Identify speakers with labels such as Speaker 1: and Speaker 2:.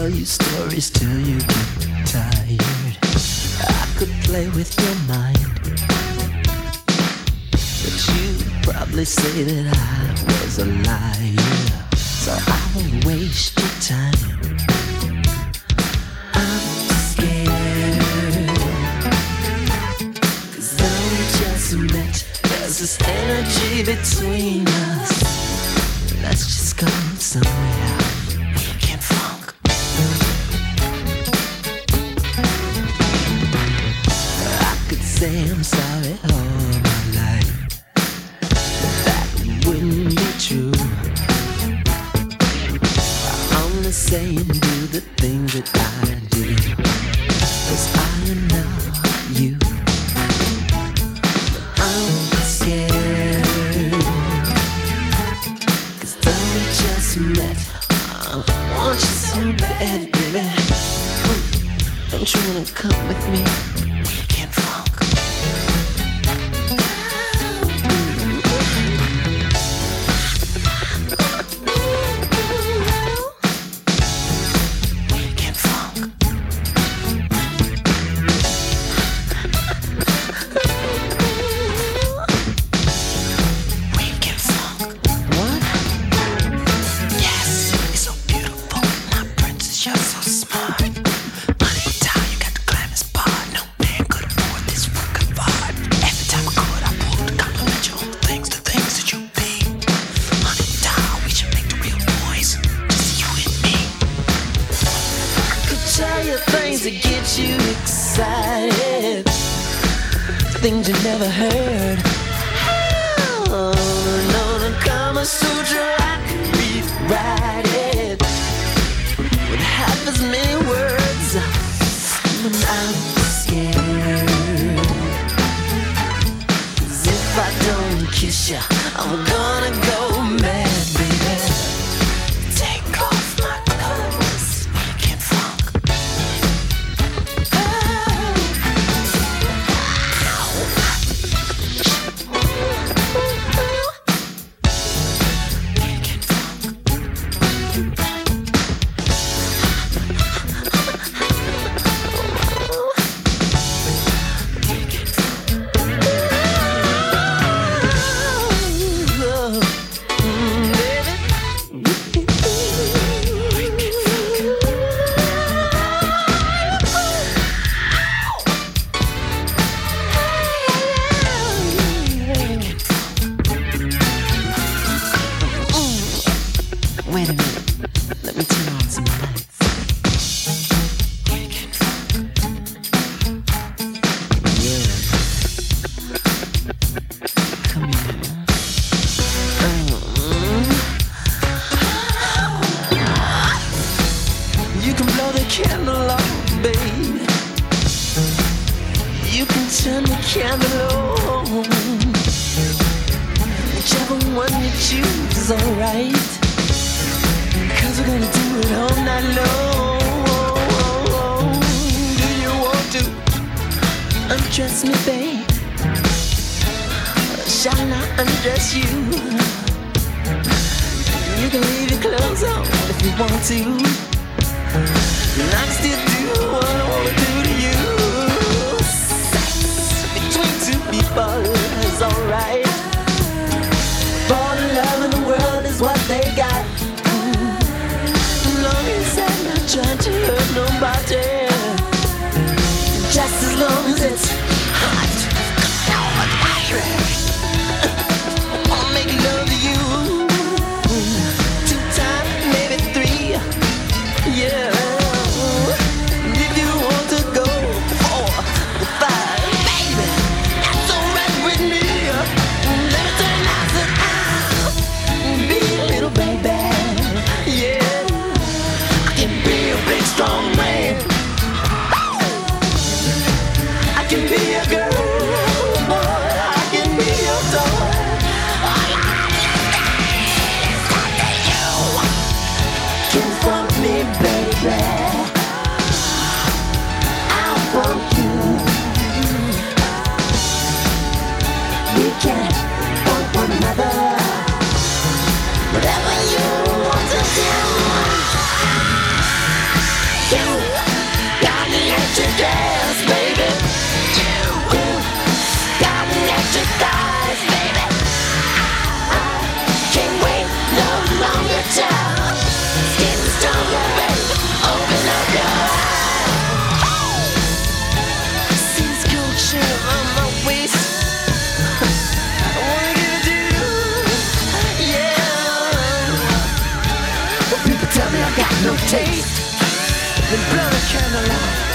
Speaker 1: tell you stories till you get tired. I could play with your mind, but you'd probably say that I was a liar. So I won't waste your time. I'm scared, 'cause though we just met, there's this energy between us. Let's just go somewhere we can funk. I could say I'm sorry all my life, but that wouldn't be true. I only say and do the things that I do, 'cause I know you. But I'm scared, 'cause though we just met, I want you so bad, baby. Don't you wanna come with me? We can funk. Things that get you excited, things you never heard. Oh, no, the Kama Sutra, I could rewrite it with half as many words. But I'm scared, 'cause if I don't kiss you, I'm gonna go mad, baby. Take off my clothes, we can funk. Wait a minute, let me turn on some lights. Yeah. Come here. You can blow the candle off, babe. You can turn the candle on. Whichever one you choose is alright. 'Cause we're gonna do it all night long. Do you want to undress me, babe? Shall I undress you? You can leave your clothes on if you want to, and I can still do what I wanna do to you. Sex between two people is alright. All the love in the world is what they got. I'm not trying to hurt nobody, just as long as it's hot. I'll make love to you 2 times, maybe 3. Yeah. If you want to go 4 or 5, baby, that's alright with me. Let me turn out the out, be a little baby. Yeah. Be a big strong man, taste, then burn a candle out.